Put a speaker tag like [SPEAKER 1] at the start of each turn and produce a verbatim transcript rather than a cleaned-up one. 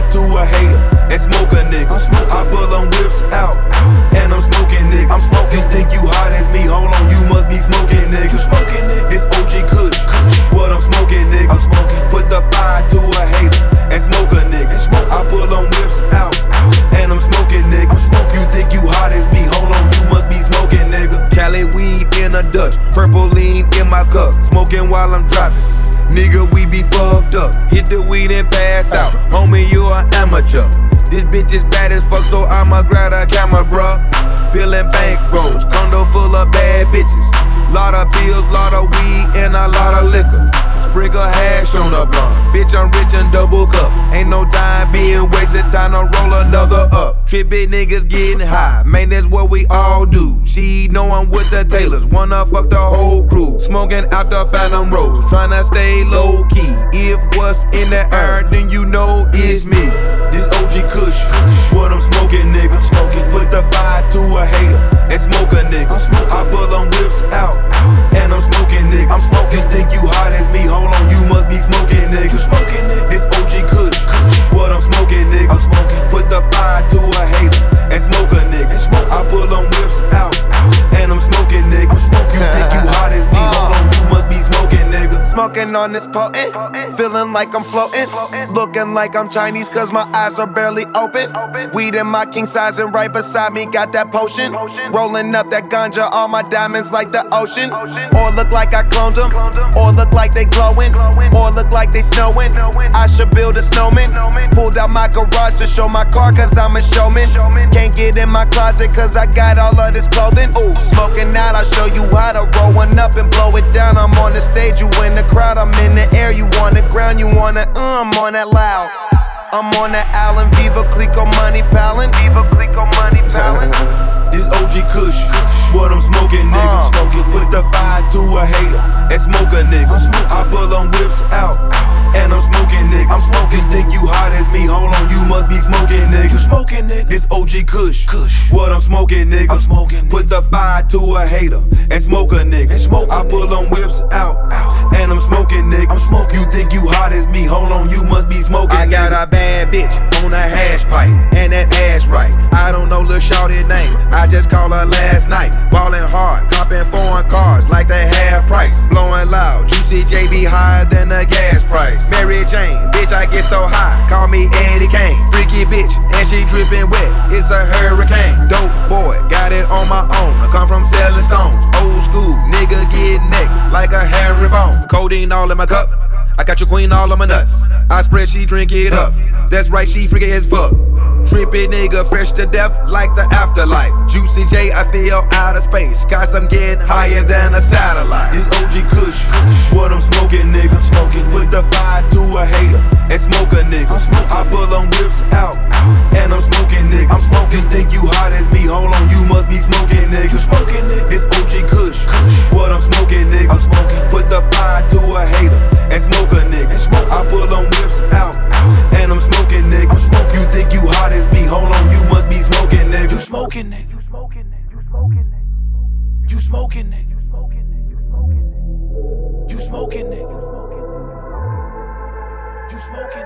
[SPEAKER 1] to a hater and smoke a nigga. I pull them whips out and I'm smoking nigga. I'm smoking. You think you hot as me? Hold on, you must be smoking nigga. You smoking nigga. This O G Kush, what I'm smoking nigga. I'm smoking. Put the fire to a hater and smoke a nigga. I pull them whips out and I'm smoking nigga. I'm smoking. You think you hot as me? Hold on, you must be smoking nigga. Cali weed in a Dutch, purple lean in my cup, smoking while I'm driving. Nigga, we be fucked up. Hit the weed and pass out. Homie, you an amateur. This bitch is bad as fuck, so I'ma grab a camera, bruh. Peeling bank rolls, condo full of bad bitches. Lot of pills, lot of weed, and a lot of liquor. Sprinkle hash on the blunt. Bitch, I'm rich and double cup. Ain't no time being wasted, time to roll another up. Trippin' niggas getting high, man, that's what we all do. She know I'm with the Taylors, wanna fuck the whole crew. Smoking out the Phantom Rose, tryna stay low key. If what's in the air, then you know it's me. This O G Kush, what I'm smoking, nigga. Smoking, put the fire to a hater and smoke a nigga. I pull them whips out and I'm smoking, nigga. I'm smoking. You think you hot as me? Hold on, you must be smoking, nigga. You smoking, nigga. This O G Kush, what I'm smoking, nigga. I'm smoking. Put the fire to a hater and smoke a nigga. I pull them whips out and I'm smoking, nigga. I'm smoking. You think you hot as me? Hold on, you must be smoking, nigga.
[SPEAKER 2] Smoking on this potent, feeling like I'm floating. Looking like I'm Chinese cause my eyes are barely open. Weed in my king size and right beside me got that potion. Rolling up that ganja, all my diamonds like the ocean. Or look like I cloned them, or look like they glowing, or look like they snowing. I should build a snowman. Pulled out my garage to show my car cause I'm a showman. Can't get in my closet cause I got all of this clothing. Ooh, smoking out, I'll show you how to roll one up and blow it down. I'm on the stage, you in the crowd, I'm in the air, you on the ground, you wanna, uh, I'm on that loud. I'm on that Allen, Viva Clico money pallin', Viva Clico money pallin'.
[SPEAKER 1] This O G Kush, what I'm smoking, nigga. Uh, smoking, put the fire to a hater and smoke a nigga. I pull them whips out and I'm smoking, nigga. I'm smoking. You think you hot as me? Hold on, you must be smoking, nigga. You smoking, nigga. This O G Kush, Kush, what I'm smoking, nigga. I'm smoking. Put the fire to a hater and smoke a nigga. And smoke I pull them whips out and I'm smoking, nigga. I'm smoking. You think you hot as me? Hold on, you must be smoking.
[SPEAKER 3] I got
[SPEAKER 1] nigga.
[SPEAKER 3] a bad bitch on a hash pipe and that ass right. I don't know lil' shorty name. I just called her last night. Ballin' hard, copping foreign cars like they half price. Blowing loud, Juicy J be higher than the gas price. Mary Jane, bitch, I get so high, call me Eddie Kane. Freaky bitch, and she drippin' wet, it's a hurricane. Dope boy, got it on my own. I come from selling stones. Old school, nigga get neck like a hairy bone. Codeine all in my cup, I got your queen all on my nuts. I spread, she drink it up. That's right, she freaky as fuck. Trippy nigga, fresh to death like the afterlife. Juicy J, I feel out of space, cause I'm getting higher than a satellite.
[SPEAKER 1] This O G Kush, what I'm smoking, nigga. I'm smoking, put the fire to a hater and smoke a nigga. I pull them whips out and I'm smoking, nigga. I'm smoking. You think you hot as me? Hold on, you must be smoking, nigga. You smoking, nigga. This O G Kush, what I'm smoking, nigga. I'm smoking, put the fire to a hater and smoke a nigga. I pull them whips out and I'm smoking, nigga. I'm smoking. You think you hot as me? Hold on, you must be smoking, nigga. You smoking, nigga. You smoking, nigga. You smoking, nigga. You smoking, nigga. You smoking, nigga. You smoking.